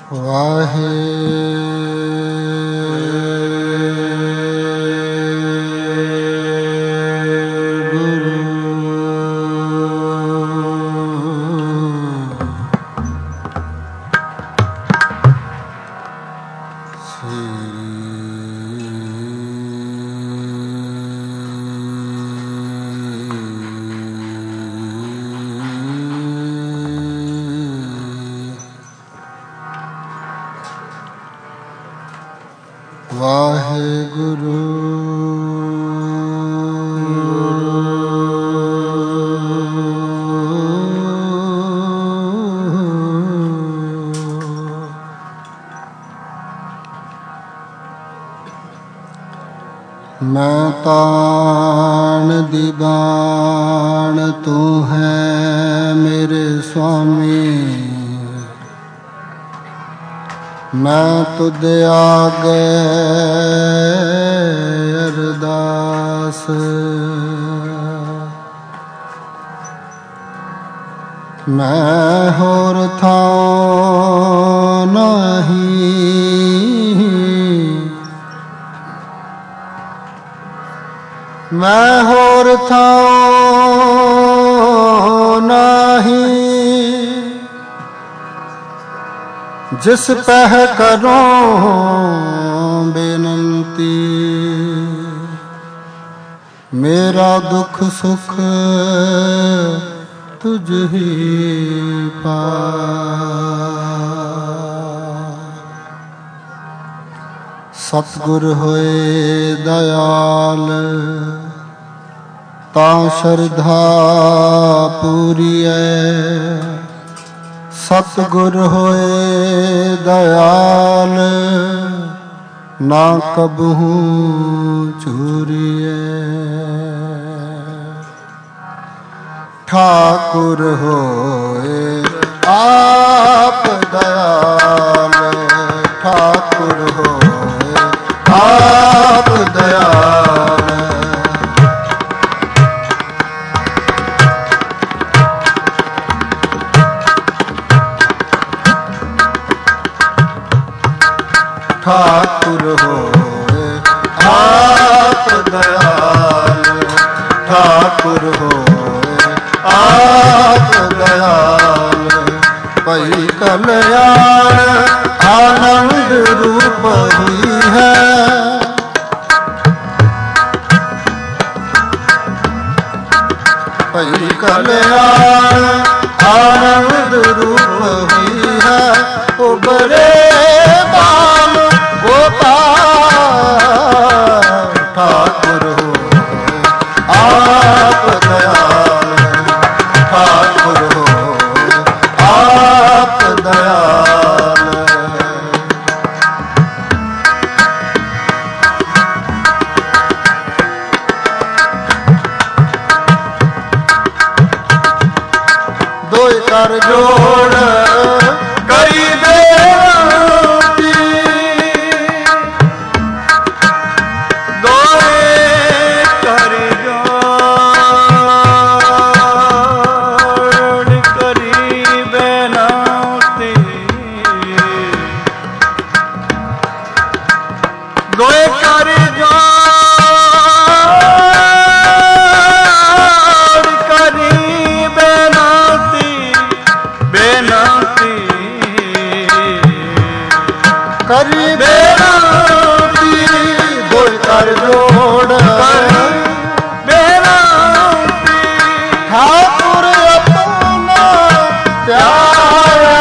ਮੈਂ ਤਾਣ ਦੀ ਬਾਣ ਤੂੰ ਹੈ ਮੇਰੇ ਸੁਆਮੀ, ਮੈਂ ਤੁਧ ਆਗੇ ਅਰਦਾਸ। ਮੈਂ ਹੋਰ ਥਾਂ ਨਹੀਂ, ਮੈਂ ਹੋਰ ਥਾਂ ਨਹੀਂ, ਜਿਸ ਪਹਿ ਕਰੋ ਬੇਨੰਤੀ। ਮੇਰਾ ਦੁੱਖ ਸੁਖ ਤੁਝ ਹੀ ਪਾਸ। ਸਤਿਗੁਰ ਹੋਏ ਦਇਆਲ, ਤਾਂ ਸ਼ਰਧਾ ਪੂਰੀਐ। ਸਤਿਗੁਰ ਹੋਏ ਦਇਆਲ, ਨਾ ਕਬਹੂ ਚੂਰੀਐ। ਠਾਕੁਰ ਹੋਏ ਆਪ ਦਇਆਲ, ਠਾਕੁਰ ਹੋਏ ਆਪ ਦਇਆਲ। ਠਾਕੁਰ ਹੋਏ ਆਪ ਦਇਆਲ, ਠਾਕੁਰ ਹੋਏ ਆਪ ਦਇਆਲ। ਭਈ ਕਲਿਆਣ ਆਨੰਦ ਰੂਪ ਹੀ ਹੈ, ਭਈ ਕਲਿਆਣ ਆਨੰਦ ਰੂਪ ਹੀ ਹੈ। ਉਬਰੇ ਬਾਲ ਗੋਪਾਲ, ਠਾਕੁਰ ਹੋਏ ਆਪ ਦਇਆਲ, ਠਾਕੁਰ ਹੋਏ ਆਪ ਦਇਆਲ। ਦੋਇ ਕਰ ਜੋੜ ਕਰੀ ਬੇਨਤੀ, ਦੋਇ ਕਰ ਜੋੜ ਕਰੀ ਬੇਨਤੀ। ਦੋਇ ਕਰ ਜੋੜ ਕਰੀ ਬੇਨਤੀ, ਬੇਨਤੀ ਕਰੀ ਬੇਨਤੀ। ਦੋਇ ਕਰ ਜੋੜ ਬੇਨਤੀ, ਠਾਕੁਰ ਆਪਣਾ ਪਿਆਰਾ।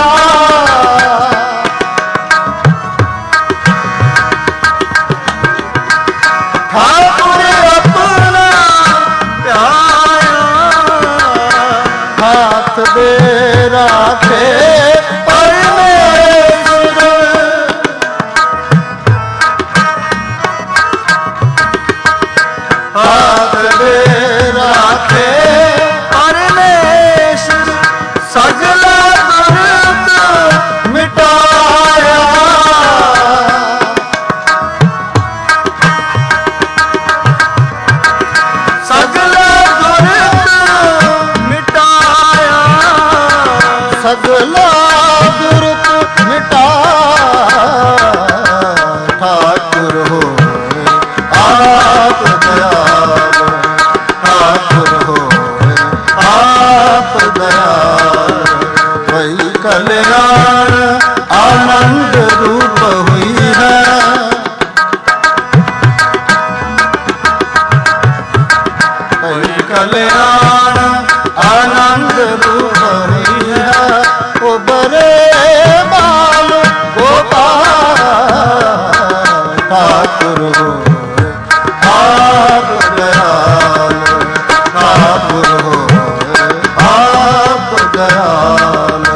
ਠਾਕੁਰ ਆਪਣਾ ਪਿਆਰਾ, ਹਾਥ ਦੇ ਰਾਖੇ दुर्त मिटा ठाकुर होए आप दयाल ठाकुर होए आप दयाल वही कल्याण आनंद रूप हुई है वही कल्याण आनंद रूप हुई है उबरे बाल गोपाल ठाकुर होए आप दयाल ठाकुर होए आप दयाल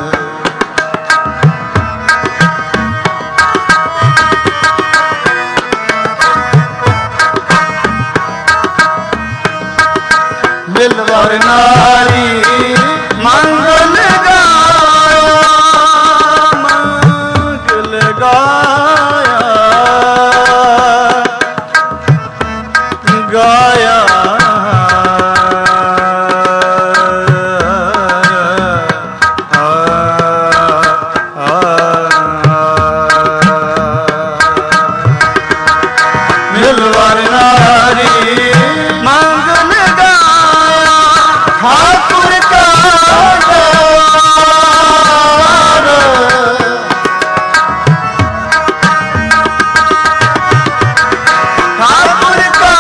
मिलवर नारी मंगल गाया मंगल गाया गाया मिलवर नारी मंगल गाया ठाकुर का ठाकुर का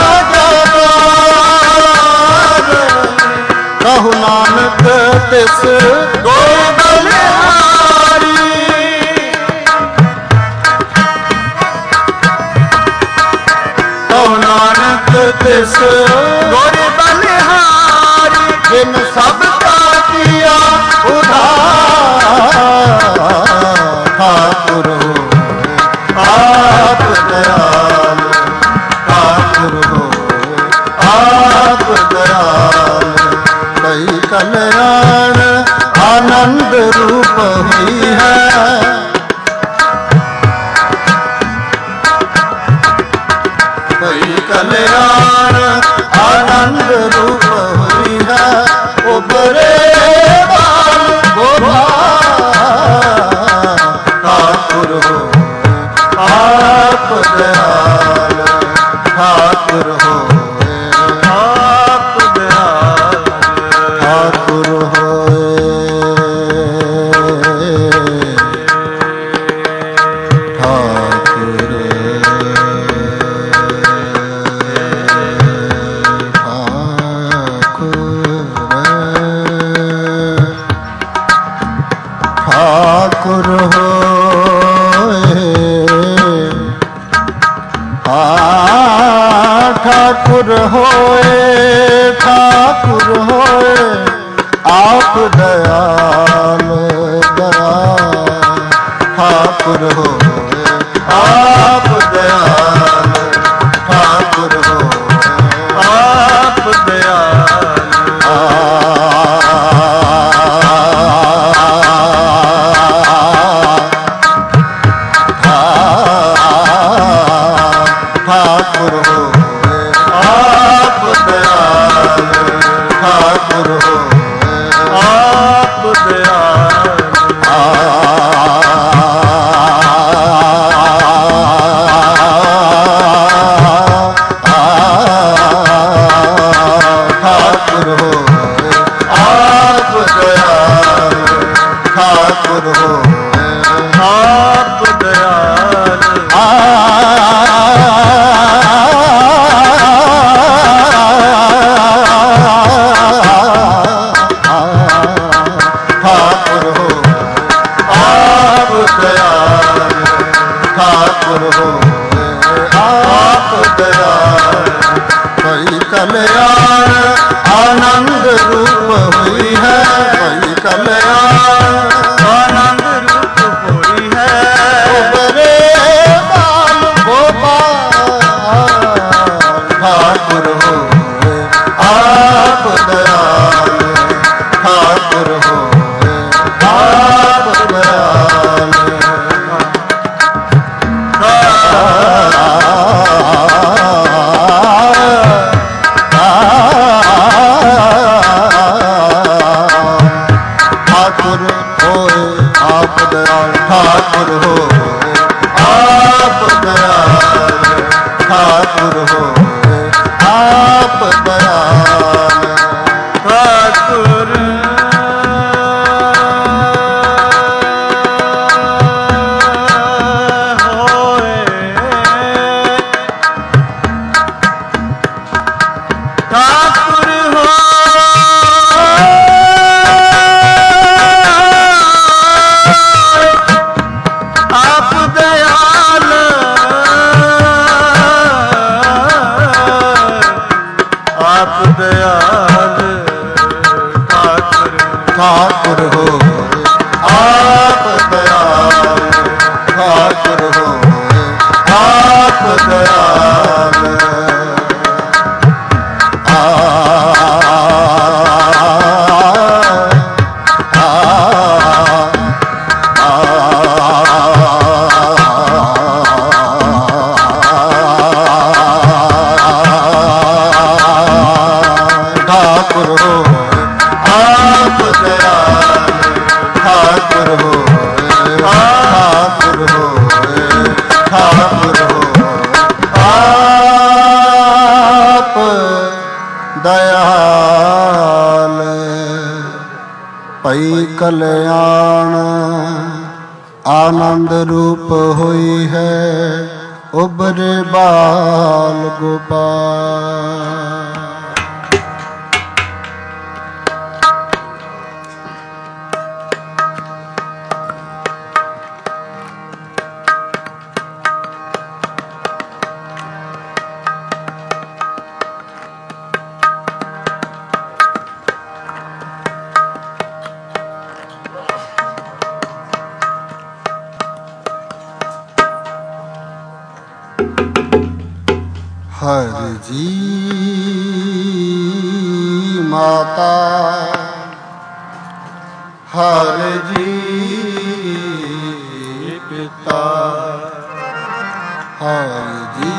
कहु नानक तिस गोर बलिहारी कहु नानक तिस गोर बलिहारी जिन सबका किया उधार ठाकुर होए आप दयाल ठाकुर होए आप दयाल वही कल्याण आनंद रूप हुई है वही कल्याण आनंद रूप हुई है उबरे बाल गोपाल ठाकुर होए आप दयाल ठाकुर होए आप दयाल ठाकुर होए ठाकुर ठाकुर होए ठाकुर होए ठाकुर होए आप दयाल दयाल ठाकुर होए आप दयाल ठाकुर होए आप दयाल ठाकुर होए आप दयाल ठाकुर होए आप दयाल ठाकुर होए आप दयाल ठाकुर होए आप दयाल ठाकुर होए आप दयाल ठाकुर होए आप दयाल वही कल्याण आनंद रूप हुई है वही कल्याण आनंद रूप आप दयाल ठाकुर होए, आप दयाल ठाकुर होए, आप दयाल ठाकुर ठाकुर हो, आप दयाल ठाकुर हो, आप दयाल ठाकुर हो, आप दयाल ठाकुर हो, ठाकुर हो, ठाकुर हो, आप दयाल पई कल्याण आनंद रूप हुई है उबरे बाल गोपाल। हर जी माता, हर जी पिता, हर जी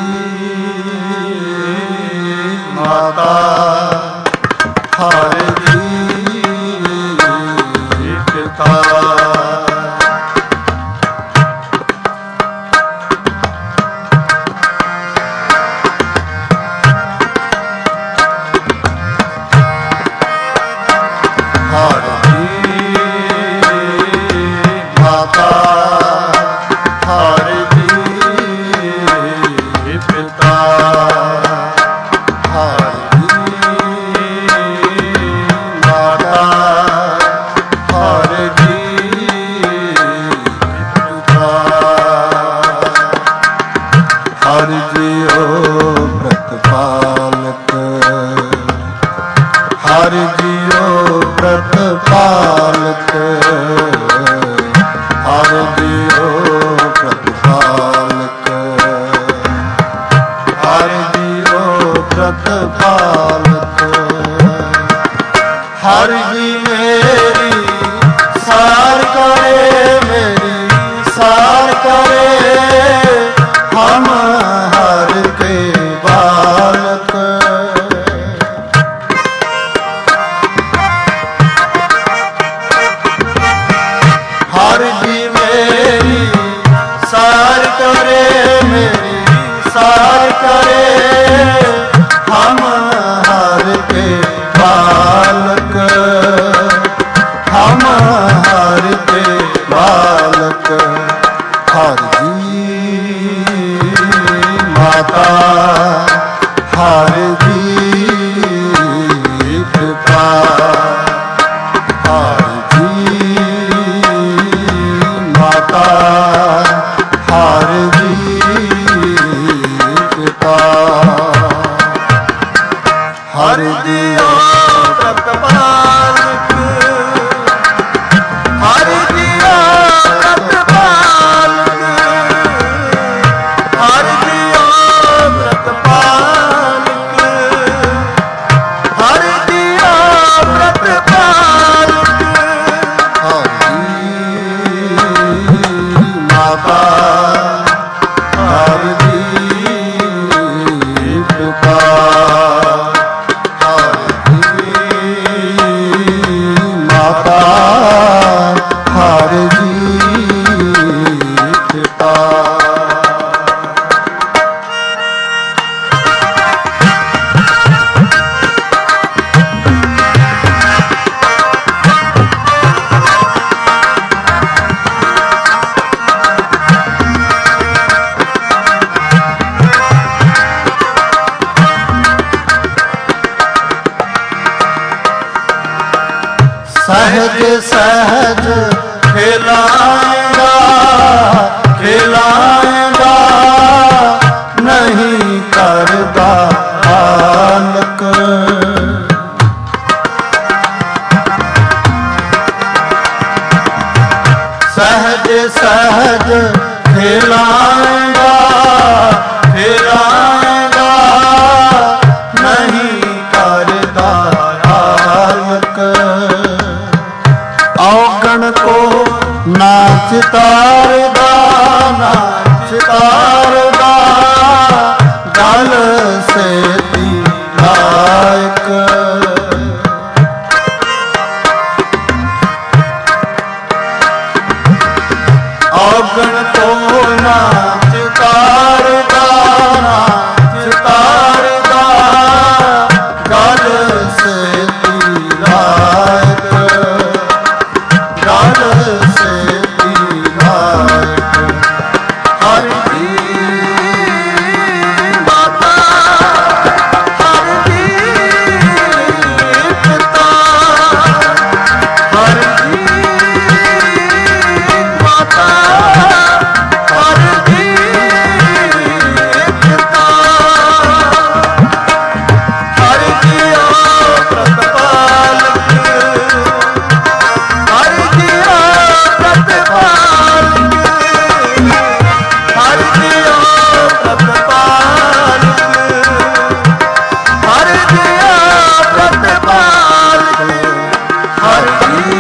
माता, हर जी पिता, हर जी माता, हर जी पिता, हर जी माता, हर जी पिता, हर जियो प्रतिपालक, हर जियो प्रतिपालक, हर जियो प्रतिपालक, हर जियो प्रतिपालक, हर जी मेरी सार करे, मेरी सार करे, हम हर के बालक, हर जी मेरी सार करे, मेरी सार करे, हम हर के बालक, हम हर के बालक, हर जी माता, हर जी पिता, हर जी माता, ਖਿਲਾਏਗਾ ਨਹੀਂ ਕਰਦਾ ਹਾਲਕ। ਸਹਿਜ ਸਹਿਜ ਖਿਲਾਏਗਾ ਖਿਲਾਏਗਾ ਨਹੀਂ ਕਰਦਾ ਹਾਲਕ। ਔਗਣ ਕੋ ਨਾਚ ਤਾਰਦਾ ਨਾਚ ਤਾਰਦਾ ਗਲ ਸੇਤੀ ਲਾਇਕ। ਔਗਣ ਕੋ ਨਾਚ ਤਾਰਦਾ ਨਾਚ ਤਾਰਦਾ ਗਲ ਸੇਤੀ ਲਾਇਕ ਗਲ ਸੇਤੀ ਲਾਇਕ। ਹਰਿ ਦੀ ਮਾਤਾ ਹਰਿ ਦੀ ਪਿਤਾ ਹਰਿ ਦੀ ਮਾਤਾ ਹਰਿ ਦੀ ਪਿਤਾ ਹਰਿ ਜੀਓ ਪ੍ਰਤਪਾਲਕ ਹਰਿ ਜੀਓ ਪ੍ਰਤਪਾਲਕ ਹਰਿ ਜੀਓ ਪ੍ਰਤਪਾਲਕ ਹਰਿ ਜੀਓ ਪ੍ਰਤਪਾਲਕ ਹਰਿ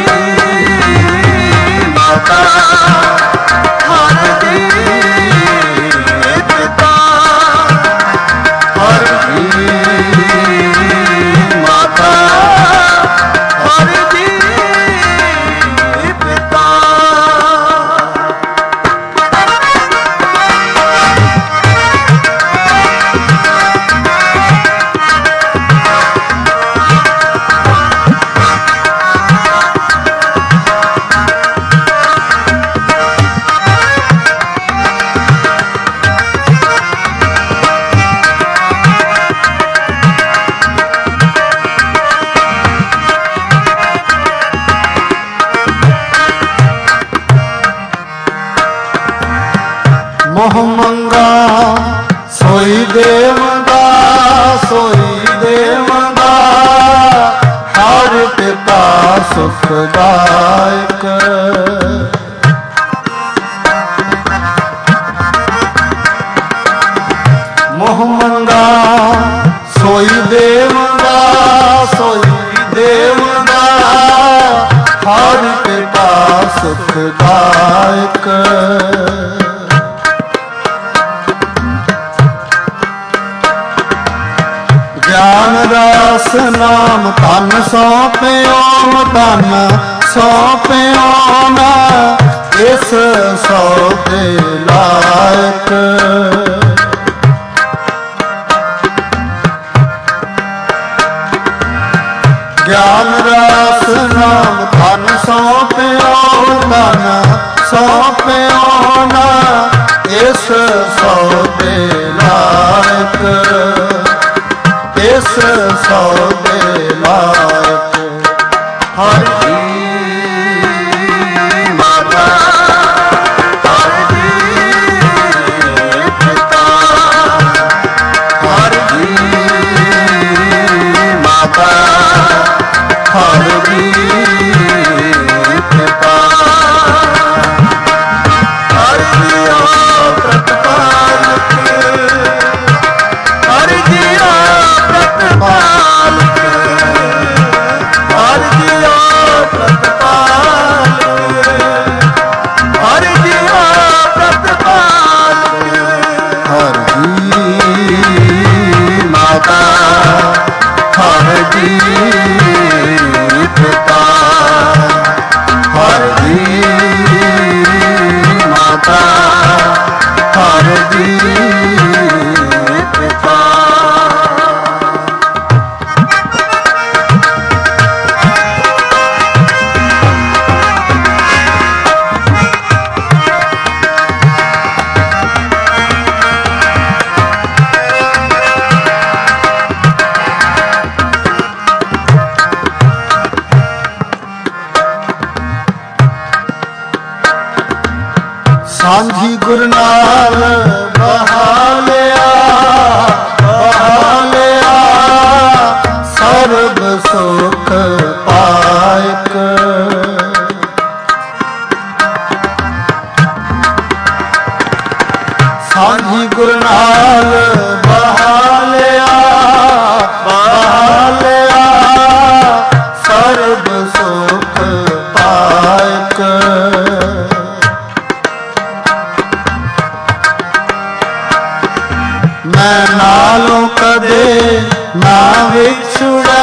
ਦੀ ਮਾਤਾ ਹਰਿ ਦੀ ਪਿਤਾ ਹਰਿ ਦੀ ਮਾਤਾ ਹਰਿ ਦੀ ਪਿਤਾ। ਮੋਹ ਮੰਗਾ ਸੋਈ ਦੇਵਾਂਗਾ ਸੋਈ ਦੇਵਾਂਗਾ ਹਰ ਪਿਤਾ ਸੁਖਦਾਇਕ। ਮੋਹ ਮੰਗਾ ਸੋਈ ਦੇਵਾਂਗਾ ਸੋਈ ਦੇਵਾਂਗਾ ਹਰ ਪਿਤਾ ਸੁਖਦਾਇਕ। ਗਿਆਨ ਰਸ ਨਾਮ ਧਨ ਸੌਂਪਿਓ ਧਨ ਸੌਂਪਿਓ ਨਾ ਇਸ ਸੌਦੇ ਲਾਇਕ। ਗਿਆਨ ਰਸ ਨਾਮ ਧਨ ਸੌਂਪਿਓ ਧਨ ਸੌਂਪਿਓ ਨਾ ਇਸ ਸੌਦੇ ਲਾਇਕ ਇਸ ਸੌਦੇ ਲਾਇਕ। ਹਰਿ ਦੀ ਮਾਤਾ ਹਰਿ ਦੀ ਪਿਤਾ ਹਰਿ ਦੀ ਮਾਤਾ ਹਰਿ ਦੀ ਪਿਤਾ ਹਰਿ ਜੀਓ ਪ੍ਰਤਪਾਲਕ ਹਰਿ ਜੀਓ ਪ੍ਰਤਪਾਲਕ ਹਰਿ ਜੀਓ ਸਾਂਝੀ ਗੁਰ ਨਾਲ ਬਹਾਲਿਆ ਸਰਬ ਸੁਖ ਪਾਇਕ। ਸਾਂਝੀ ਗੁਰ ਨਾਲ ਬਹਾਲਿਆ ਸਰਬ ਸੁਖ ਪਾਇਕ। ਮੈਂ ਨਾਲੋਂ ਕਦੇ ਨਾ ਵਿਛੜੈ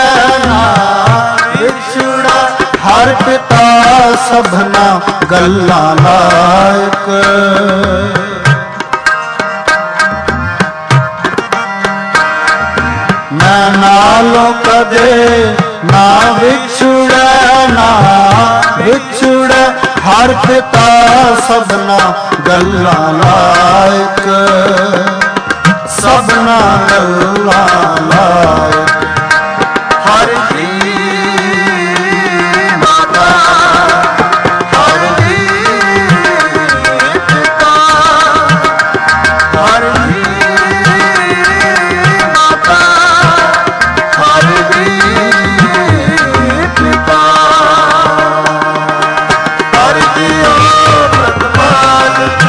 ਹਰ ਪਿਤਾ ਸਭਨਾ ਗੱਲਾਂ ਲਾਇਕ। ਮੈਂ ਨਾਲੋਂ ਕਦੇ ਨਾ ਵਿਛੜੈ ਹਰ ਪਿਤਾ ਸਭਨਾ ਗੱਲਾਂ ਲਾਇਕ। ਸਭਨਾ ਗੱਲਾਂ ਲਾਇਕ। ਹਰਿ ਜੀ ਮਾਤਾ ਹਰਿ ਜੀ ਪਿਤਾ ਹਰਿ ਜੀ ਮਾਤਾ ਹਰਿ ਜੀ ਪਿਤਾ ਹਰਿ ਜੀ ਪ੍ਰਤਪਾਲਕ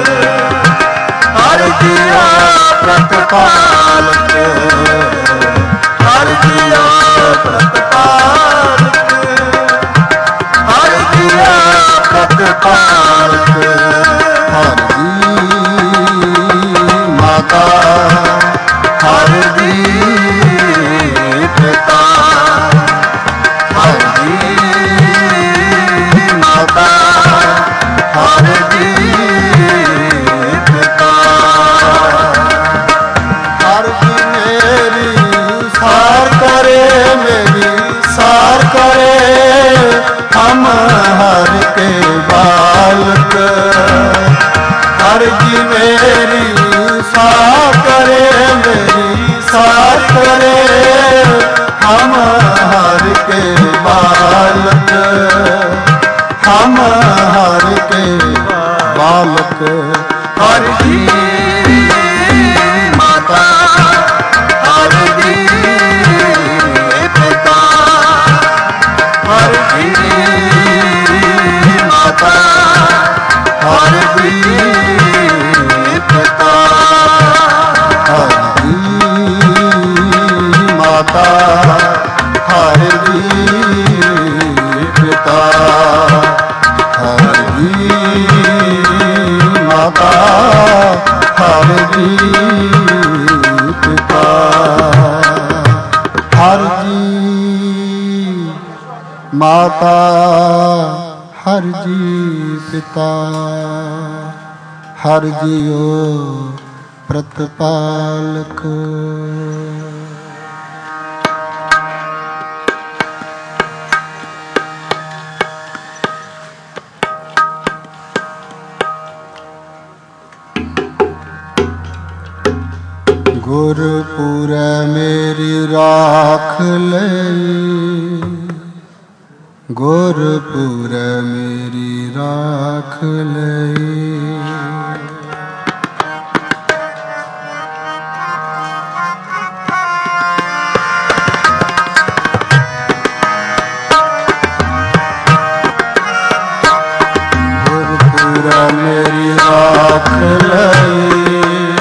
ਹਰਿ ਜੀ ਪ੍ਰਤਪਾਲਕ ਹਰਿ ਜੀ ਪ੍ਰਤਪਾਲਕ ਹਰਿ ਜੀ ਪ੍ਰਤਪਾਲਕ। ਹਰਿ ਜੀ ਮਾਤਾ ਹਰਿ ਜੀ ਪਿਤਾ ਹਰਿ ਜੀ ਮਾਤਾ ਹਰਿ ਜੀ ਪਿਤਾ। ਹਰਿ ਜੀ ਮੇਰੀ ਸਾਰ ਕਰੇ ਹਮ ਹਰਿ ਕੇ ਬਾਲਕ। ਹਰਿ ਜੀ ਮੇਰੀ ਸਾਰ ਕਰੇ ਹਮ ਹਰਿ ਕੇ ਬਾਲਕ। ਹਮ ਹਰਿ ਕੇ ਬਾਲਕ। ਹਰਿ ਜੀ ਮਾਤਾ ਹਰਿ ਜੀ ਪਿਤਾ ਹਰਿ ਜੀ ਮਾਤਾ ਹਰਿ ਜੀ ਪਿਤਾ ਹਰਿ ਜੀ ਮਾਤਾ ਹਰਿ ਜੀ ਪਿਤਾ ਹਰਿ ਜੀ ਮਾਤਾ ਹਰਿ ਜੀ ਪਿਤਾ। ਹਰਿ ਜੀ ਮਾਤਾ ਹਰਿ ਜੀ ਪਿਤਾ ਹਰਿ ਜੀਓ ਪ੍ਰਤਪਾਲਕ। ਗੁਰਪੁਰੈ ਮੇਰੀ ਰਾਖ ਲਈ ਗੁਰਪੁਰੈ ਮੇਰੀ ਰਾਖ ਲਈ। ਗੁਰਪੁਰੈ ਮੇਰੀ ਰਾਖ ਲਈ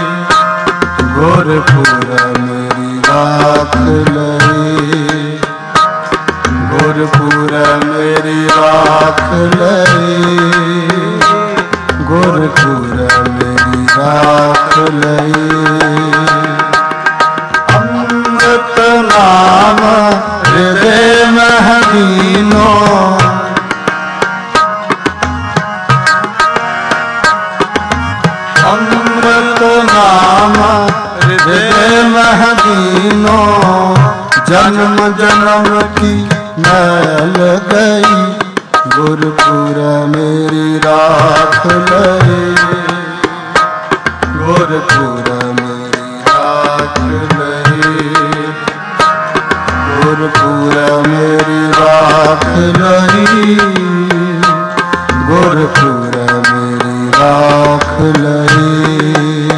ਗੁਰਪੁਰੈ ਮੇਰੀ ਰਾਖ ਲਈ। ਗੁਰਪੁਰੈ ਮੇਰੀ ਰਾਖ ਲਈ ਗੁਰਪੁਰੈ ਮੇਰੀ ਰਾਖ ਲਈ। ਅੰਮ੍ਰਿਤ ਨਾਮ ਹਿਰਦੇ ਮਹਿ ਦੀਨੋ ਅੰਮ੍ਰਿਤ ਨਾਮ ਹਿਰਦੇ ਮਹਿ ਦੀਨੋ। ਜਨਮ ਜਨਮ ਕੀ ਮੈਲ ਗਈ ਗੁਰਪੁਰੈ ਮੇਰੀ ਰਾਖ ਲਈ। ਗੁਰਪੁਰੈ ਮੇਰੀ ਰਾਖ ਲਈ ਗੁਰਪੁਰੈ ਮੇਰੀ ਰਾਖ ਲਈ ਗੁਰਪੁਰੈ ਮੇਰੀ राख लई।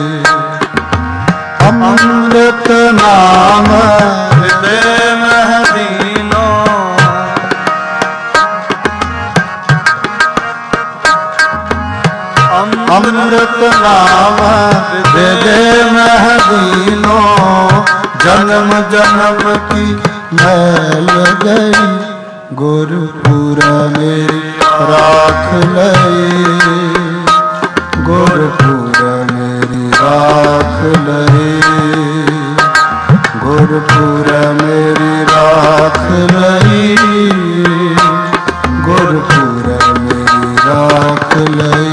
अमृत नाम हृदय मह दीनो, अमृत नाम हृदय मह दीनो। जन्म जन्म की मैल गई, गुरपुर मेरी राख लई। गुरपुर मेरी राख लई, गुरपुर मेरी राख लई, गुरपुर मेरी राख लई।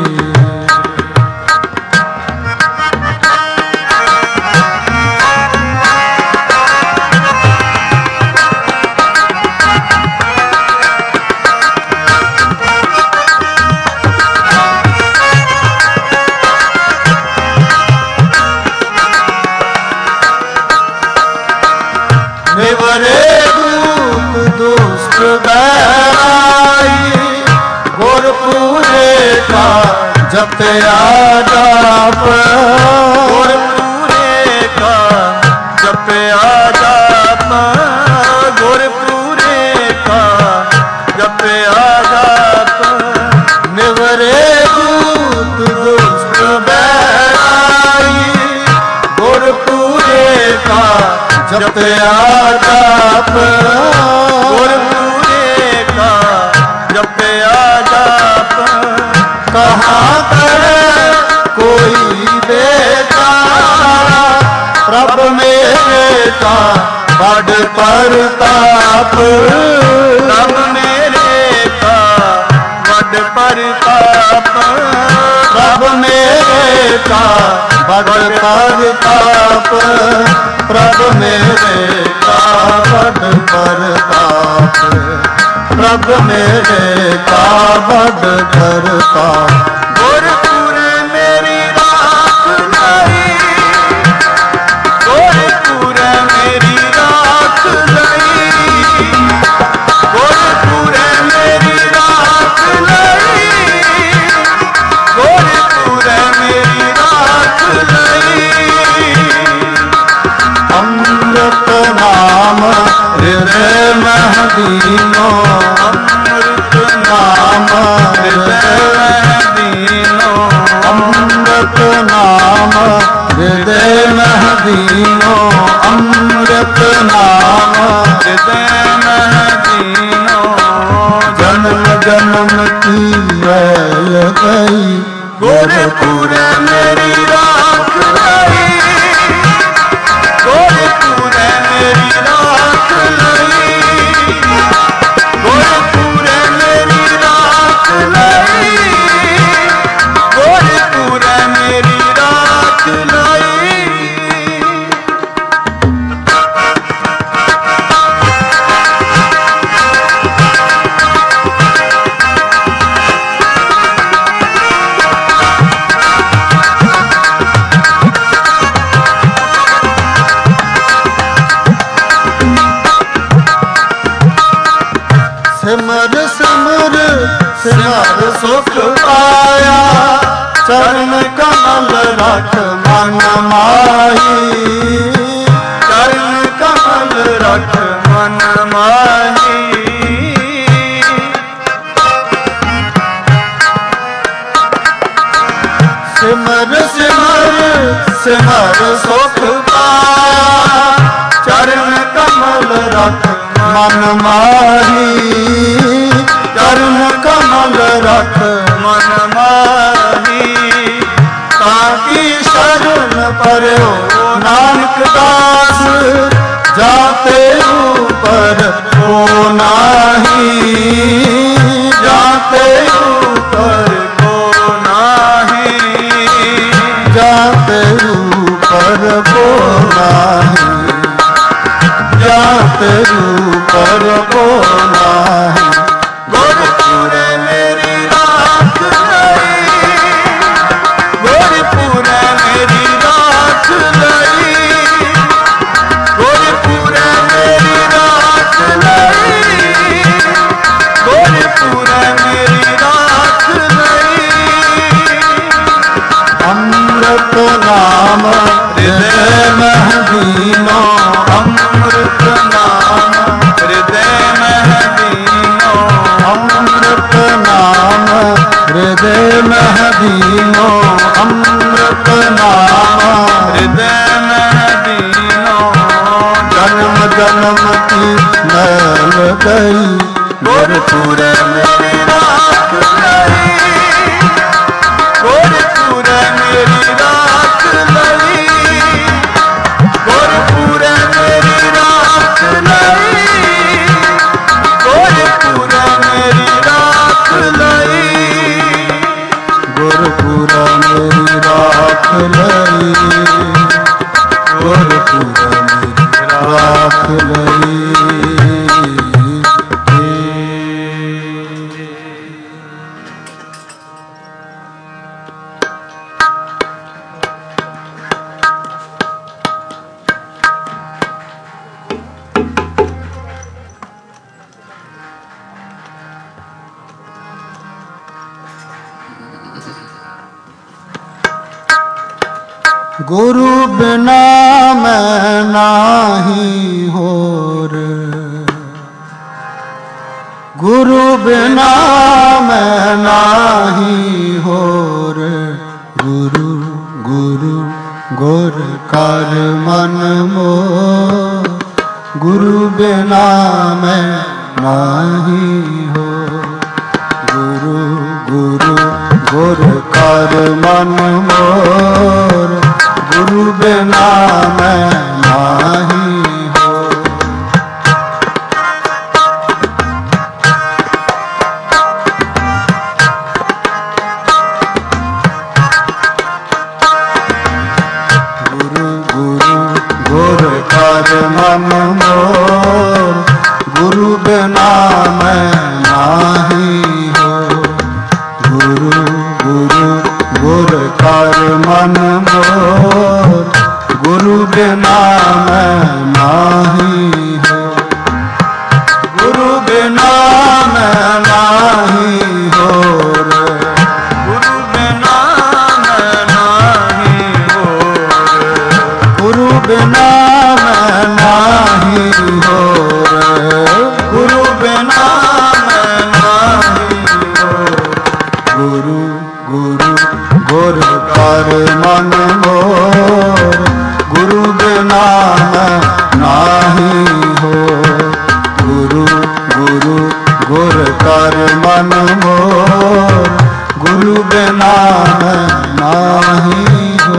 निवरे दूत दुष्ट बैराई, गुरपुरे का जपया जाप। गुरपुरे का जपया जाप, गुरपुरे का जपया जाप। निवरे दूत दुष्ट बैराई, गुरपुरे का जपया जाप। गुरपुरे का जपया जाप। कहाँ करे कोई बेटा, प्रभ मेरे का बड़ परताप। प्रभ मेरे का बड़ परताप, प्रभ मेरे का बड़ परताप। प्रभ मेरे का बड़ परताप, प्रभ मेरे का बड़ परताप। गुरपुर मेरी राख लई, गुरपुर मेरी राख लई, गुरपुर मेरी राख लई, गुरपुर मेरी राख लई। अमृत नाम हृदय मह दीनो, अमृत नाम हृदय मह दीनो। अमृत नाम हृदय मह दीनो, अमृत नाम हृदय मह दीनो। जन्म जन्म की मैल गई, गुरपुर मेरी राख लई, गुरपुर मेरी राख लई, गुरपुर मेरी राख लई, गुरपुर मेरी राख लई। सिमर सिमर सिमर सुख पाया, चरण कमल रख मन माही। चरण कमल रख मन माही। सिमर सिमर सिमर सुख पाया, चरण कमल रख मन माही। चरण कमल रख मन माही। ताकि शरण पर्यो नानक दास, जाते ऊपर को नाही, जाते ऊपर को नाही, जाते ऊपर को नाही, जाते ऊपर को नाही। गुरपुर मेरी राख लई, गुरपुर मेरी राख लई, गुरपुर मेरी राख लई, गुरपुर मेरी राख दीनो अमृत नामा, हृदय में दीनो जन्म जन्म की मैल गई, गुरपुर मेरी राख लई, गुरपुर मेरी राख लई, गुरपुर मेरी राख लई, गुरपुर मेरी राख लई, गुरपुर मेरी राख लई, गुरपुर मेरी राख लई। गुरु बिना मैं नाही होर, गुरु बिना मैं नाही होर, गुरु गुरु गुर कर मन मोर, गुरु बिना मैं नाही हो, गुरु गुरु गुर कर मन मोर, गुरु बिना मैं नाही हो। गुरु गुरु गुर कर मन मोर, गुरु बिना मैं नाही हो, गुरु गुरु गुर कर मन मोर, गुरु बिना मैं नाही हो, गुरु बिना मैं नाही हो, गुरु बिना मैं नाही हो, गुरु बिना मैं नाही हो, गुरु बिना मैं नाही हो, गुरु गुरु गुर कर मन मोर, गुरु बिना मैं नाही हो, गुरु गुरु गुर कर मन मोर, गुरु बिना मैं नाही हो।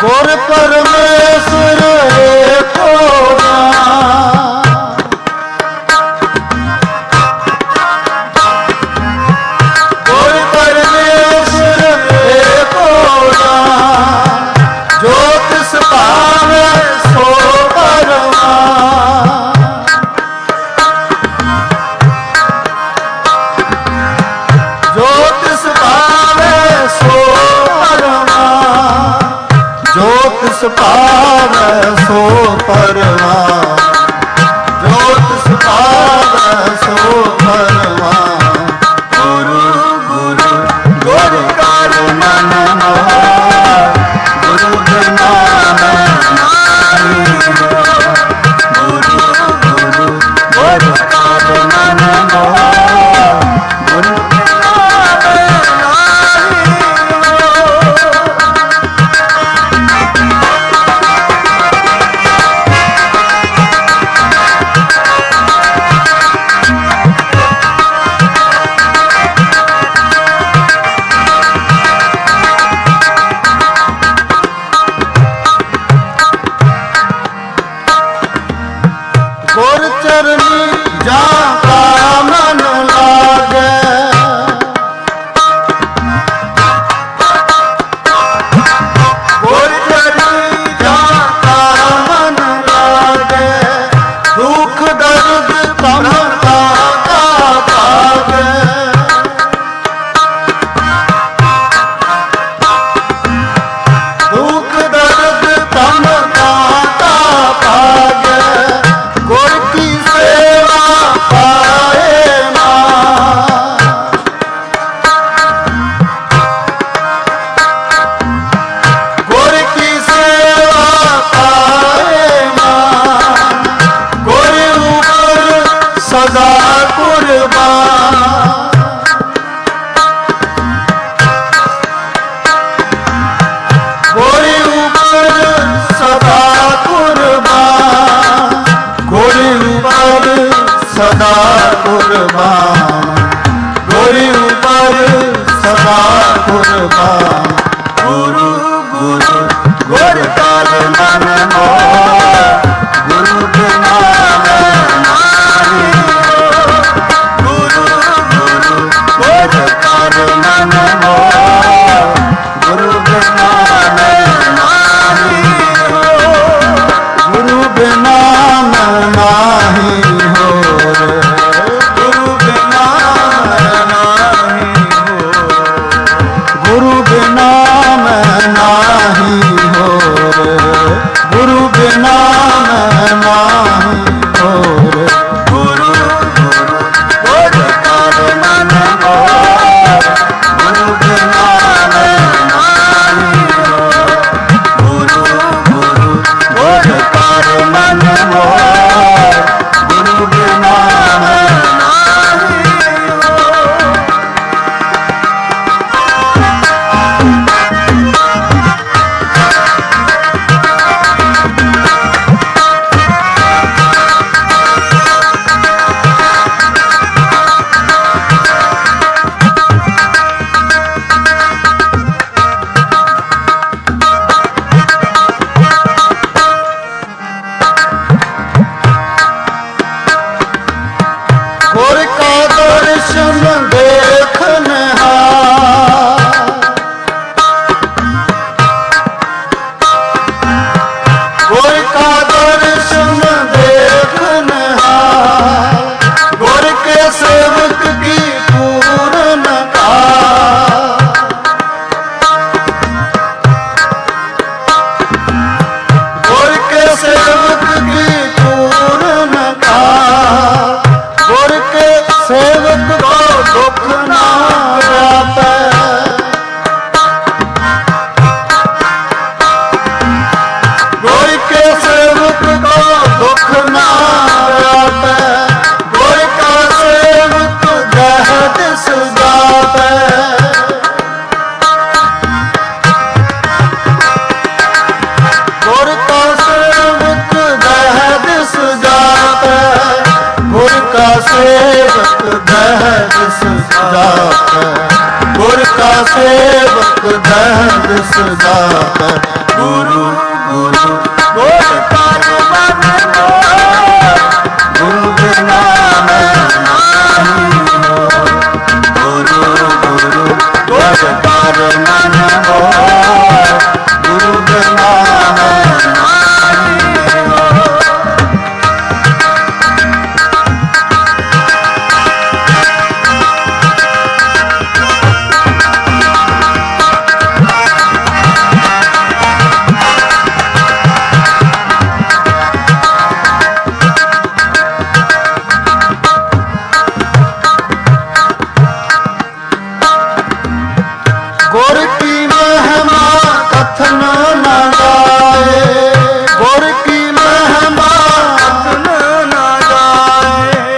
ਗੁਰ ਪਰਮੇਸ਼ਰ ਏਕੋ ਨਾਮ, ਗੁਰ ਪਰਮੇਸ਼ਰ ਏਕੋ ਨਾਮ, ਜੋ ਤਿਸ ਭਾਵੈ ਸੋ ਪਰਵਾਨ, ਜੋ ਤਿਸ ਭਾਵੈ ਸੋ ਪਰਵਾਨ, ਜੋ ਤਿਸ ਭਾਵੈ ਸੋ ਪਰਵਾਨ, ਜੋ ਤਿਸ ਭਾਵੈ ਸੋ ਪਰਵਾਨ। ਗੁਰੂ ਗੁਰੂ ਗੁਰ ਕਰ ਮਨ ਮੋਹਿ, ਗੁਰੂ ਬਿਨਾ ਮੈਂ ਨਾਹੀ ਹੋਇ, ਗੁਰੂ ਗੁਰੂ ਗੁਰ ਕਰ ਮਨ ਮੋਹਿ, ਗੁਰੂ ਬਿਨਾ ਮੈਂ ਨਾਹੀ ਹੋਇ। ਗੁਰ ਚਰਨੀ ਜਾਂ ਕਾ ਮਨ ਲਾਗੈ, ਗੁਰ ਚਰਨੀ ਜਾਂ ਕਾ ਮਨ ਲਾਗੈ, ਦੁਖ ਦਰਦ ਤਮ ਕਾ ਭਾਗੈ, ਦੁਖ ਦਰਦ ਤਮ ਕਾ ਭਾਗੈ, ਗੁਰ ਕੀ ਸੇਵਾ ਪਾਏ ਮਾਨ, ਗੁਰ ਕੀ ਸੇਵਾ ਪਾਏ ਮਾਨ, ਗੁਰ ਉਪਰ ਸਦਾ ਕੁਰਬਾਨ, ਗੁਰ ਉਪਰ ਸਦਾ ਕੁਰਬਾਨ, ਗੁਰ ਉਪਰ ਸਦਾ ਕੁਰਬਾਨ, ਗੁਰ ਉਪਰ ਸਦਾ ਕੁਰਬਾਨ। ਗੁਰੂ ਗੁਰੂ ਗੁਰ ਕਰ ਮਨ ਮੋਹਿ, ਗੁਰੂ ਬਿਨਾ ਮੈਂ ਨਾਹੀ ਹੋਇ, ਗੁਰੂ ਗੁਰੂ ਗੁਰ ਕਰ ਮਨ ਮੋਹਿ, ਗੁਰੂ ਬਿਨਾ ਮੈਂ ਨਾਹੀ ਹੋਇ, ਗੁਰੂ ਬਿਨਾ ਮੈਂ ਨਾਹੀ ਹੋਇ, ਗੁਰੂ ਬਿਨਾ ਮੈਂ ਨਾਹੀ ਹੋਇ, ਗੁਰੂ ਬਿਨਾ ਮੈਂ ਨਾਹੀ ਹੋਇ, ਗੁਰੂ ਬਿਨਾ ਮੈਂ ਨਾਹੀ ਹੋਇ, ਗੁਰੂ ਗੁਰੂ ਗੁਰ ਕਰ ਮਨ ਮੋਹਿ, ਗੁਰੂ ਬਿਨਾ ਮੈਂ ਨਾਹੀ ਹੋਇ, ਗੁਰੂ ਗੁਰੂ ਗੁਰ ਕਰ ਮਨ ਮੋਹਿ, ਗੁਰੂ ਬਿਨਾ ਮੈਂ ਨਾਹੀ ਹੋਇ। ਗੁਰ ਕਾ ਦਰਸ਼ਨ ਦੇਖਨਹਾਰ, ਗੁਰ ਕਾ ਦਰਸ਼ਨ ਦੇਖਨਹਾਰ, ਗੁਰ ਕੇ ਸੇਵਕ ਕੀ ਪੂਰਨ ਕਾਰ, ਗੁਰ ਕੇ ਸੇਵਕ ਕੀ ਪੂਰਨ ਕਾਰ, ਗੁਰ ਕੇ ਸੇਵਕ ਕੋ ਦੁਖ ਨਾ ਵਿਆਪੈ, ਗੁਰ ਕੇ ਸੇਵਕ ਕੋ ਦੁਖ ਨਾ ਵਿਆਪੈ, ਗੁਰ ਕਾ ਸੇਵਕ ਜਹ ਤਿਸ ਜਾਪੈ, ਗੁਰ ਕਾ ਸੇਵਕ ਜਹ ਤਿਸ ਜਾਪੈ, ਗੁਰ ਕਾ ਸੇਵਕ ਜਹ ਤਿਸ ਜਾਪੈ, ਗੁਰ ਕਾ ਸੇਵਕ ਜਹ ਤਿਸ ਜਾਪੈ। ਗੁਰੂ ਗੁਰੂ ਗੁਰ ਕਰ ਮਨ ਮੋਹ, ਗੁਰੂ ਬਿਨਾ ਮੈਂ ਨਾਹੀ ਹੋਰ। ਗੁਰੂ ਗੁਰੂ ਗੁਰ ਕਰ ਮਨ ਮੋਹ, ਗੁਰੂ ਬਿਨਾ ਮੈਂ ਨਾਹੀ ਹੋਰ। ਗੁਰ ਕੀ ਮਹਿਮਾ ਕਥਨ ਨਾ ਜਾਏ, ਗੁਰ ਕੀ ਮਹਿਮਾ ਕਥਨ ਨਾ ਜਾਏ।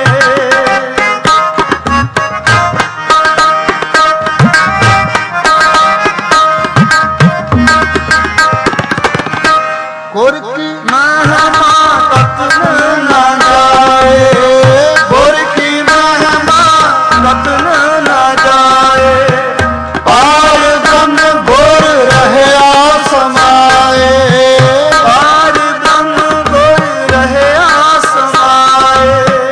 ਗੁਰ ਕੀ ਮਹਿਮਾ ਕਥਨ ਨਾ ਜਾਏ, ਗੁਰ ਕੀ ਮਹਿਮਾ ਕਥਨ ਨਾ ਜਾਏ। ਪਾਰ ਬ੍ਰਹਮ ਗੁਰ ਰਹਿਆ ਸਮਾਏ, ਪਾਰ ਬ੍ਰਹਮ ਗੁਰ ਰਹਿਆ ਸਮਾਏ।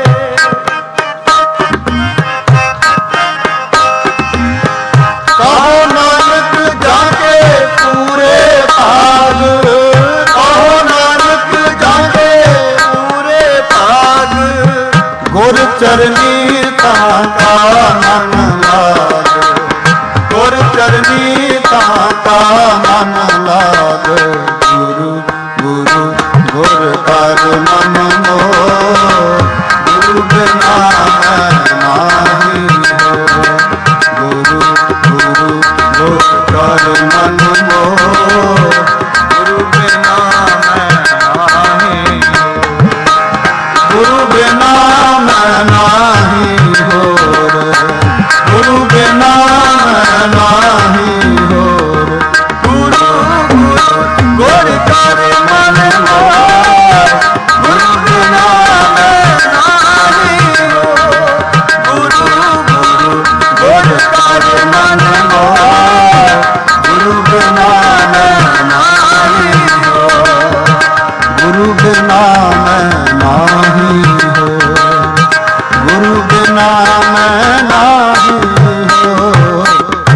ਕਹੋ ਨਾਨਕ ਜਾ ਕੇ ਪੂਰੇ ਭਾਗ, ਕਹੋ ਨਾਨਕ ਜਾ ਕੇ ਪੂਰੇ ਭਾਗ। ਗੁਰ ਚਰਨੀ ਤਾਂ ਕਾ ਮਨ ਲਾਗ, ਗੁਰ ਚਰਨੀ ਤਾਂ ਕਾ ਮਨ ਲਾਗ। ਗੁਰੂ ਗੁਰੂ ਗੁਰ ਕਰ ਮਨ ਮੋਹ, ਗੁਰੂ ਬਿਨਾ ਮੈਂ ਨਾਹੀ ਹੋਰ। ਗੁਰੂ ਗੁਰੂ ਗੁਰ ਕਰ ਮਨ ਮੋਹ, ਗੁਰੂ ਬਿਨਾ ਮੈਂ ਨਾਹੀ ਹੋਰ। ਗੁਰੂ ਬਿਨਾ ਮੈਂ ਨਾਹੀ ਹੋਰ, ਗੁਰੂ ਬਿਨਾ ਮੈਂ ਨਾਹੀ ਹੋਰ। ਗੁਰੂ ਗੁਰੂ ਗੁਰ ਕਰ ਮਨ ਮੋਹ, ਗੁਰੂ ਬਿਨਾ ਮੈਂ ਨਾਹੀ ਹੋਰ। ਗੁਰੂ ਗੁਰੂ ਗੁਰ ਕਰ ਮਨ ਮੋਹ, ਗੁਰੂ ਬਿਨਾ ਮੈਂ ਨਾਹੀ ਹੋਰ। ਗੁਰੂ ਬਿਨਾ ਮੈਂ ਨਾਹੀ ਹੋਰ, ਗੁਰੂ ਬਿਨਾ ਮੈਂ ਨਾਹੀ ਹੋਰ।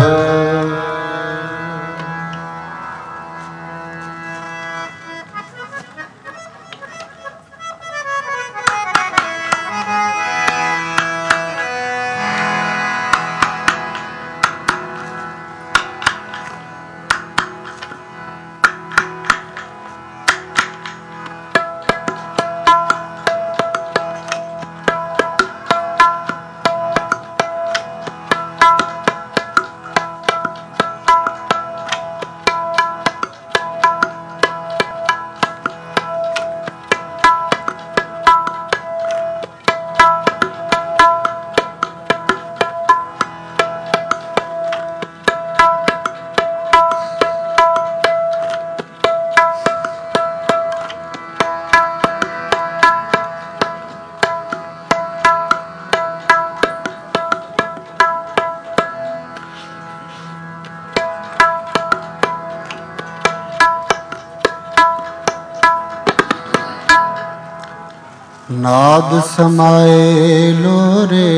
ਨਾਦ ਸਮਾਏ ਲੋਰੇ,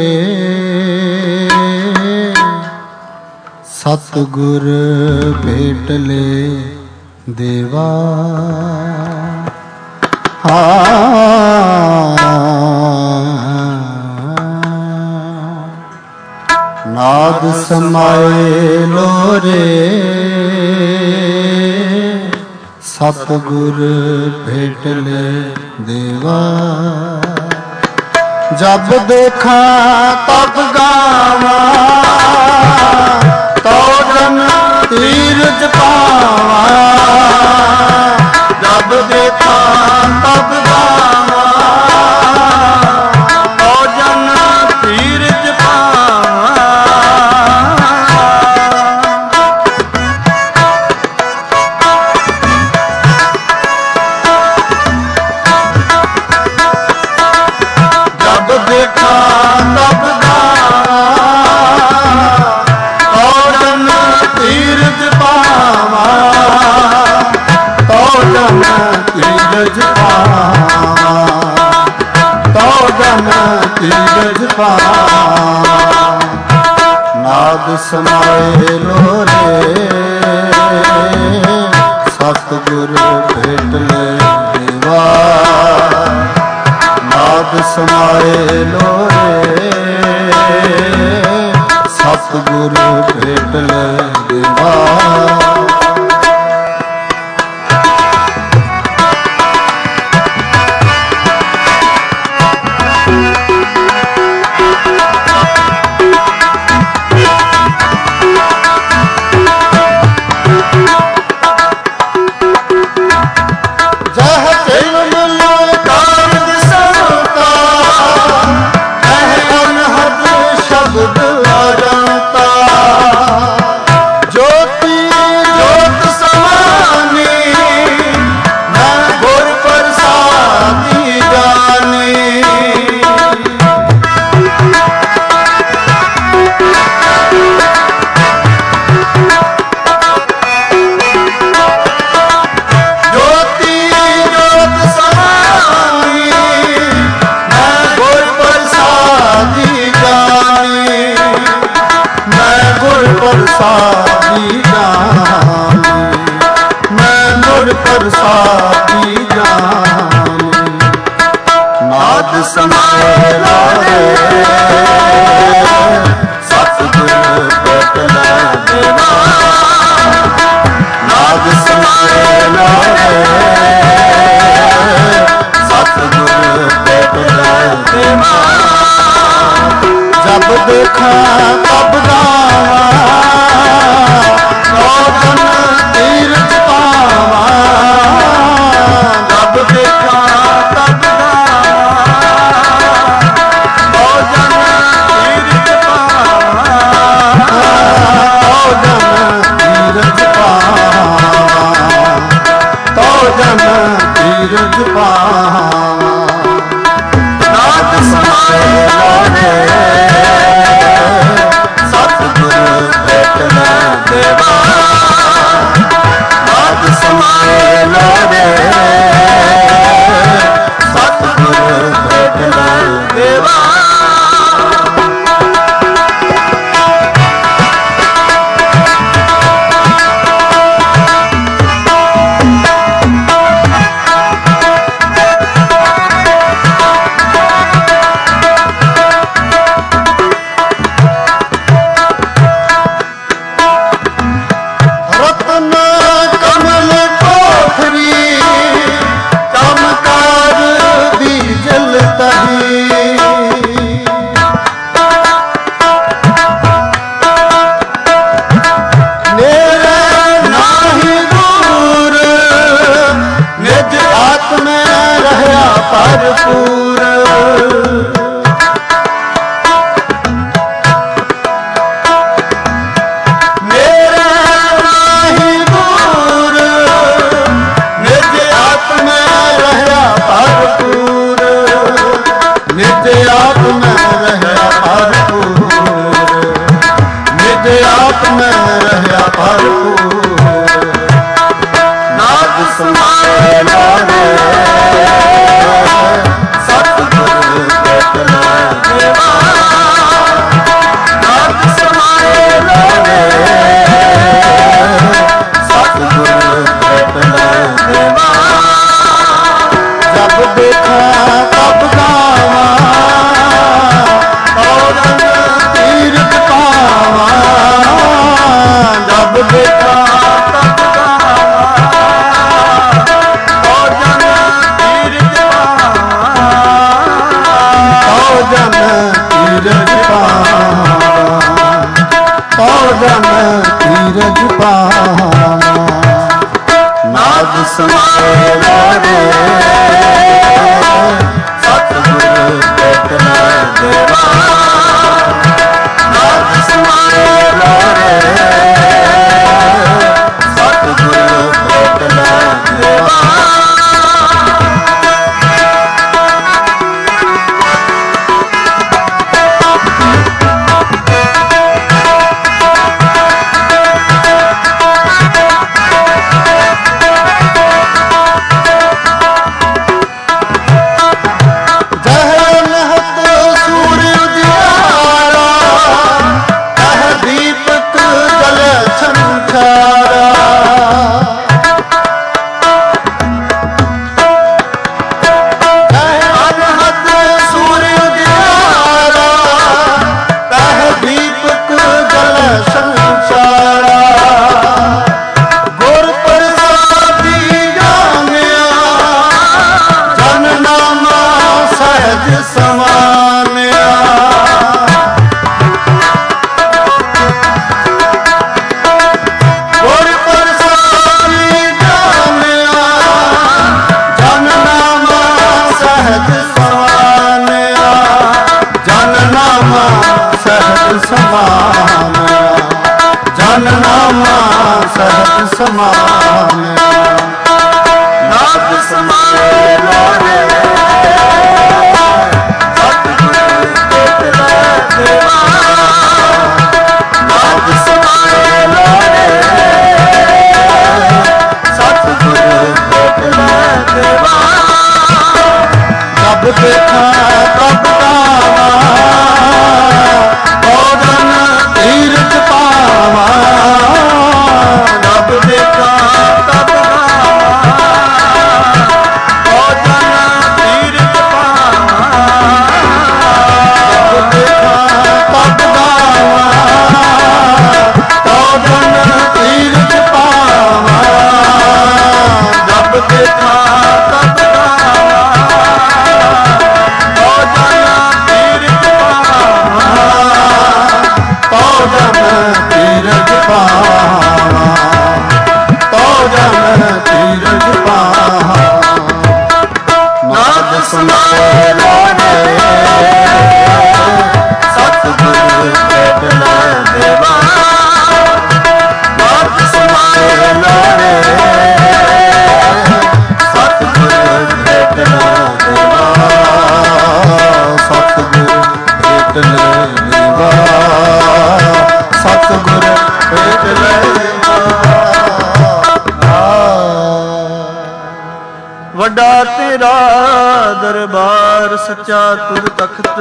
ਸਤਿਗੁਰ ਭੇਟ ਲੈ ਦੇਵਾ। ਨਾਦ ਸਮਾਏ ਲੋਰੇ, ਸਤਿਗੁਰ ਭੇਟ ਲੈ ਦੇਵਾ। ਜਬ ਦੇਖਾਂ ਤਬ ਗਾਵਾਂ, ਤੋ ਜਨ ਤੀਰਥ ਪਾਵਾਂ। ਜਬ ਦੇਖਾਂ ਤਬ ਗਾਵਾਂ, ਤੋ ਜਨ ਤੀਰਥ ਪਾਵਾਂ। ਜਬ ਦੇਖਾਂ ਤਬ ਗਾਵਾਂ, ਪਾਵਾਂ। ਨਾਦ ਸਮਾਏ ਲੋਰੇ ਸਤਿਗੁਰ ਭੇਟ ਲੈ ਦੇਵਾ। ਨਾਦ ਸਮਾਏ ਲੋਰੇ ਸਤਿਗੁਰ ਭੇਟ ਲੈ ਦੇਵਾ। ਪ੍ਰਸਾਦੀ ਜਾਨੀ ਮੈਂ ਗੁਰ ਪ੍ਰਸਾਦੀ ਜਾਨੀ। ਨਾਦ ਸਮਾਏ ਲੋਰੇ ਸਤਿਗੁਰ ਭੇਟ ਲੈ ਦੇਵਾ। ਨਾਦ ਸਮਾਏ ਲੋਰੇ ਸਤਿਗੁਰ ਭੇਟ ਲੈ ਦੇਵਾ। ਜਬ ਦੇਖਾਂ ਤਬ ਗਾਵਾਂ ਜਨ ਤੀਰਥ ਪਾਵਾਂ। ਜਬ ਦੇਖਾਂ ਤਬ ਗਾਵਾਂ ਜਨ ਤੀਰਥ ਪਾਵਾਂ। ਜਨ ਤੀਰਥ ਪਾਵਾਂ ਜਨ ਤੀਰਥ ਪਾਵਾਂ। ਨਾਦ ਸਮਾਏ ਲੋਰੇ ਸਤਿਗੁਰ ਭੇਟ ਲੈ ਦੇਵਾ। ਨਾਦ ਸਮਾਏ ਲੋਰੇ ਸਤਿਗੁਰ ਭੇਟ ਲੈ ਦੇਵਾ। ਭਰਪੂਰ ਮੇਰੇ ਨਾਹੀ ਦੂਰ ਨਿਜ ਆਤਮਾ ਰਹਿਆ ਭਰਪੂਰ। ਨਿਜ ਆਤਮਾ ਰਹਿਆ ਭਰਪੂਰ। ਨਿਜ ਆਤਮਾ ਰਹਿਆ ਭਰਪੂਰ। ਨਾਦ ਸਮਾਏ ਲੋਰੇ ਸਤਿਗੁਰ ਭੇਟ ਲੈ ਦੇਵਾ। ਨਾਦ ਸਮਾਏ ਲੋਰੇ ਸਤਿਗੁਰ ਭੇਟ ਲੈ ਦੇਵਾ। ਜਬ ਦੇਖਾਂ ਤਬ ਗਾਵਾਂ ਜਨ ਤੀਰਥ ਪਾਵਾਂ। ਜਬ ਦੇਖਾਂ ਤਬ ਜਨ ਤੀਰਥ ਪਾਵਾਂ। ਜਨ ਤੀਰਥ ਪਾਵਾਂ। ਨਾਦ ਸਮਾਏ ਲੋਰੇ ਸਤਿਗੁਰ ਭੇਟ ਲੈ ਦੇਵਾ। ਨਾਦ ਸਮਾਏ ਲੋਰੇ ਸਤਿਗੁਰ ਭੇਟ ਲੈ ਦੇਵਾ। ਨਾਥ ਸਮਾਏ ਲੋਰੇ ਸਤਿਗੁਰ ਭੇਟ ਲੈ ਦੇਵਾ ਨਾਥ ਸਮਾਏ ਲੋਰੇ ਸਤਿਗੁਰ ਭੇਟ ਲੈ ਦੇਵਾ ਜਬ ਦੇਖਾਂ ਤਬ ਗਾਵਾਂ ਭੋਜਨ ਤੀਰਥ ਪਾਵਾਂ ਜਬ ਦੇਖਾਂ ਤਬ ਗਾਵਾਂ ਭੋਜਨ ਤੀਰਥ ਪਾਵਾਂ ਜਬ ਦੇਖਾਂ ਤਬ ਗਾਵਾਂ ਭੋਜਨ ਤੀਰਥ ਪਾਵਾਂ ਜਬ ਦੇਖਾਂ ਤਬ ਗਾਵਾਂ ਭੋਜਨ ਤੀਰਥ ਪਾਵਾਂ ਭੋਜਨ ਤੀਰਥ ਪਾਵਾਂ ਭੋਜਨ ਤੀਰਥ ਪਾਵਾਂ ਨਾਥ ਸਮਾਏ ਲੋਰੇ ਸਤਿਗੁਰ ਭੇਟ ਲੈ ਦੇਵਾ ਨਾਥ ਸਮਾਏ ਲੋਰੇ ਸਤਿਗੁਰ ਭੇਟ ਲੈ ਦੇਵਾ ਸਤਿਗੁਰ ਭੇਟ ਲੈ ਦੇਵਾ ਸਤਿਗੁਰ ਭੇਟ ਲੈ ਵੱਡਾ ਤੇਰਾ ਦਰਬਾਰ ਸੱਚਾ ਤੁਰ ਤਖਤ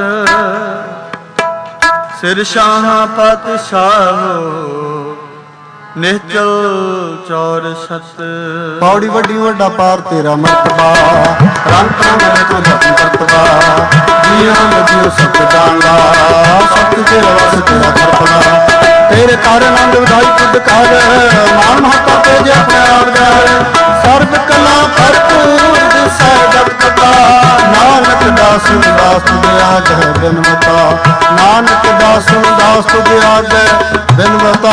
ਸਿਰ ਸ਼ਾਹਾਂ ਪਾਤਸ਼ਾਹੋ ਨਿਹਚਲ ਚੌਰ ਸਤ ਪੌੜੀ ਵੱਡੀ ਵੱਡਾ ਪਾਰ ਤੇਰਾ ਮਰਤਬਾ ਰੰਗ ਰੰਗ ਤੋਂ ਜਪਨ ਕਰਤਬਾ ਜੀਆਂ ਲਜਿਓ ਸਤ ਜਾਣਦਾ ਸਤ ਤੇਰਾ ਵਸ ਤੇਰਾ ਕਰਪਨਾ ਤੇਰੇ ਕਰ ਆਨੰਦ ਵਧਾਈ ਤੁਧ ਕਰ ਮਾਨ ਮਹਤਾ ਤੇ ਜੇ ਆਪਣੇ ਆਪ ਦਾ ਸਰਬ ਕਲਾ ਭਰਪੂਰ ਦਿਸੈ ਜਗਤ ਕਾ ਨਾਨਕ ਦਾਸ ਦਾਸ ਤੁਧ ਆਗੈ ਬਿਨਵਤਾ ਨਾਨਕ ਦਾਸ ਦਾਸ ਤੁਧ ਆਗੈ ਬਿਨਵਤਾ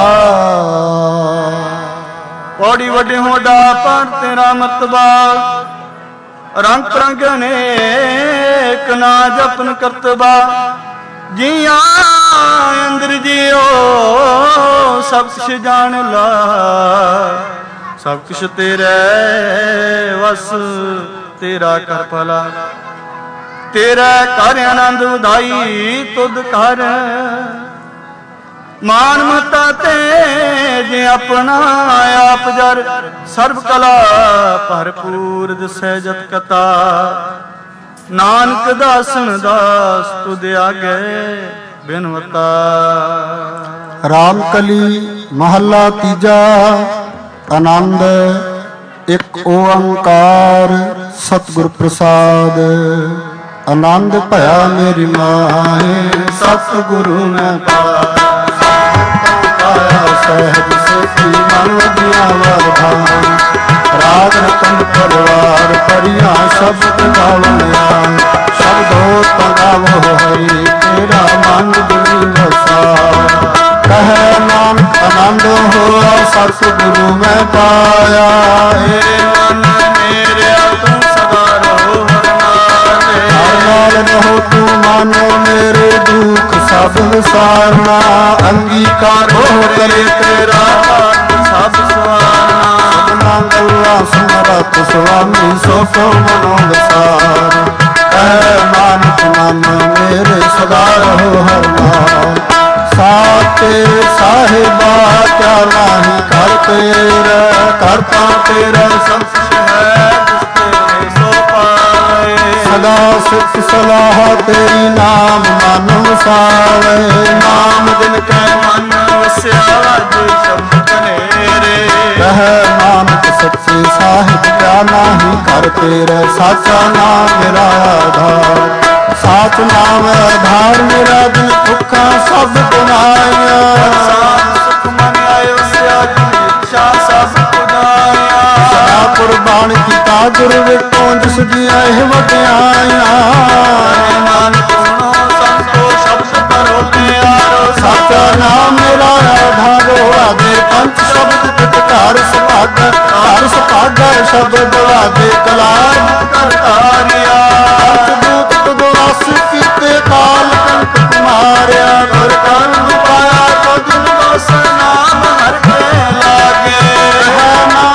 ਪੌੜੀ ਵੱਡੇ ਹੋਡਾ ਪਰ ਤੇਰਾ ਮਰਤਬਾ ਰੰਗ ਰੰਗ ਅਨੇਕ ਨਾ ਜਪਨ ਕਰਤਬਾ ਜੀਆਂ ਅੰਦਰ ਜਿਓ ਸਭ ਕੁਛ ਜਾਣ ਲਾ ਸਭ ਕੁਛ ਤੇਰੇ ਵਸ ਤੇਰਾ ਕਰ ਭਲਾ ਤੇਰਾ ਕਰ ਆਨੰਦ ਵਧਾਈ ਤੁਧ ਕਰ ਮਾਨ ਮਤਾ ਤੇ ਜੇ ਆਪਣਾ ਆਪ ਜਰ ਸਰਬ ਕਲਾ ਭਰਪੂਰ ਦਿਸੈ ਜਤ ਕਤਾ ਨਾਨਕ ਦਾਸਨ ਦਾਸ ਤੁਧ ਆਗੇ ਬਿਨਵਤਾ ਰਾਮ ਕਲੀ ਮਹੱਲਾ ਤੀਜਾ ਆਨੰਦ ਇੱਕ ਓੰਕਾਰ ਸਤਿਗੁਰ ਪ੍ਰਸਾਦ ਆਨੰਦ ਭਇਆ ਮੇਰੀ ਮਾਏ ਸਤਿਗੁਰੂ ਮੈਂ ਪਾਇਆ ਸਹਿਜ ਸੇਤੀ ਮਨ ਵਜਿਆ ਵਰਧਾਨ ਰਾਗ ਰਤਨ ਪਰਵਾਰ ਪਰਿਆ ਸ਼ਬਦ ਗਾਵਣਿਆ ਸ਼ਬਦੋ ਤਗਾਵੋ ਹਰੀ ਤੇਰਾ ਮਨ ਦਿਲ ਵਸਾ ਕਹਿ ਨਾਨਕ ਆਨੰਦ ਹੋਆ ਸਤਿਗੁਰੂ ਮੈਂ ਪਾਇਆ ਏ ਮਨ ਮੇਰੇ ਤੂੰ ਸਦਾ ਰਹੋ ਹਰ ਨਾਲ ਰਹੋ ਤੂੰ ਮਾਨੋ ਮੇਰੇ ਦੁੱਖ ਸਭ ਵਿਸਾਰਨਾ ਅੰਗੀਕਾਰ ਹੋ ਕਰੇ ਤੇਰਾ ਸਭ ਸਵਾਰਨਾ ਸਭਨਾ ਗੱਲਾਂ ਸਮਰਤ ਸੁਆਮੀ ਸੋ ਕੋ ਮਨੋ ਵਿਸਾਰ ਕਹਿ ਨਾਨਕ ਮਨ ਮੇਰੇ ਸਦਾ ਰਹੋ ਹਰ ਨਾਮ ਸਾਤੇ ਸਾਹਿਬਾ ਕਿਆ ਨਾਹੀ ਕਰ ਤੇਰਾ ਕਰਤਾ ਤੇਰਾ ਸੰਤ ਹੈ ਜਿਸ ਤੇਰੇ ਸੋ ਪਾਏ ਸਦਾ ਸਿੱਖ ਸਲਾਹ ਤੇਰੀ ਨਾਮ ਮਨ ਵਸਾਵੇ ਨਾਮ ਦਿਨ ਕੈ ਮਨ ਵਸਿਆ ਵਾਜੇ ਸ਼ਬਦ ਕਨੇਰੇ ਕਹਿ ਨਾਨਕ ਸੱਚੇ ਸਾਹਿਬ ਕਿਆ ਨਾਹੀ ਕਰ ਤੇਰਾ ਸਾਚਾ ਨਾਮ ਮੇਰਾ ਆਧਾਰ ਸਾਚ ਨਾਮ ਆਧਾਰ ਮੇਰਾ ਦਿਲ ਭੁੱਖਾ ਸਭ ਗੁਨਾਇਆ ਸੁਖ ਮਨ ਆਇਓ ਸਿਆ ਜੀ ਇੱਛਾ ਸਭ ਪੁਜਾਇਆ ਸਦਾ ਕੁਰਬਾਨ ਕੀਤਾ ਗੁਰ ਵਿਟੋਂ ਜਿਸ ਦੀਆਂ ਇਹ ਵਡਿਆਈਆਂ ਨਾਨਕ ਸੁਣੋ ਸੰਤੋ ਸ਼ਬਦ ਕਰੋ ਪਿਆਰੋ ਸਾਚਾ ਨਾਮ ਮੇਰਾ ਆਧਾਰੋ ਆਗੇ ਪੰਜ ਸ਼ਬਦ ਤਿਤ ਘਰ ਸੁਭਾਗਾ ਸ਼ਬਦ ਆਗੇ ਕਲਾਮ ਕਰਤਾਰਿਆ ਦੂਤ ਤੁਗਵਾਸ ਕੀਤੇ ਕਾਲ ਕੰਟ ਕੁਮਾਰਿਆ ਗੁਰ ਕਰਨ ਪਾਇਆ ਤੋ ਜਿਨ ਦਾਸ ਨਾਮ ਹਰ ਕੇ ਲਾਗੇ ਨਾਮ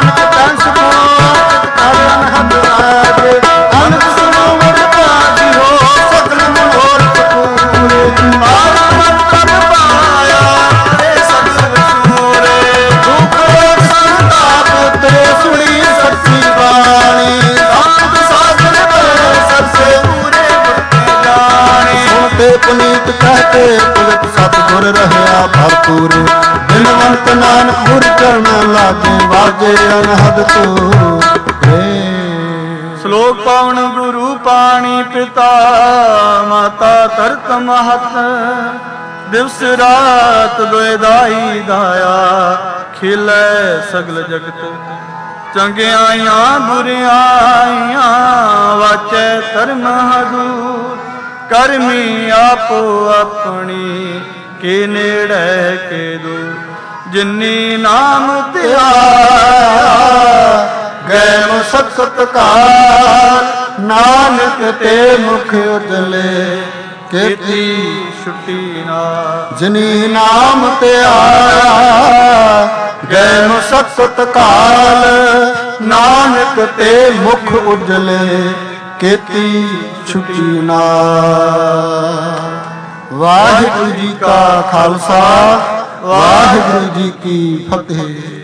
ਤੇ ਪੁਲਕ ਸਤਿਗੁਰ ਰਹਿਆ ਭਰਪੂਰ। ਬਿਨਵੰਤ ਨਾਨਕ ਗੁਰ ਚਰਨ ਲਾਗੇ ਵਾਜੇ ਅਨਹਦ ਤੂਰ। ਸ਼ਲੋਕ ਪਾਵਨ ਗੁਰੂ ਪਾਣੀ ਪਿਤਾ ਮਾਤਾ ਧਰਤ ਮਹਤ। ਦਿਵਸ ਰਾਤ ਦੋਇ ਦਾਈ ਦਾਇਆ ਖਿਲੈ ਸਗਲ ਜਗਤ। ਚੰਗਿਆਈਆਂ ਬੁਰਿਆਈਆਂ ਵਾਚੈ ਧਰਮ ਹਦੂਰ। ਕਰਮੀ ਆਪੋ ਆਪਣੀ ਕੇ ਨੇੜੇ ਕੇ ਦੂਰ। ਜਿਨੀ ਨਾਮ ਧਿਆਇਆ ਗਏ ਸਤਿ ਕਾਲ। ਨਾਨਕ ਤੇ ਮੁਖ ਉਜਲੇ ਕੀਤੀ ਛੁੱਟੀ ਨਾ। ਜਿਨੀ ਨਾਮ ਤੇ ਆਇਆ ਗਏ ਸਤਿ ਕਾਲ। ਨਾਨਕ ਤੇ ਮੁਖ ਉਜਲੇ ਕੀਤੀ ਛੁੱਟੀ ਨਾ। ਵਾਹਿਗੁਰੂ ਜੀ ਕਾ ਖਾਲਸਾ ਵਾਹਿਗੁਰੂ ਜੀ ਕੀ ਫਤਿਹ।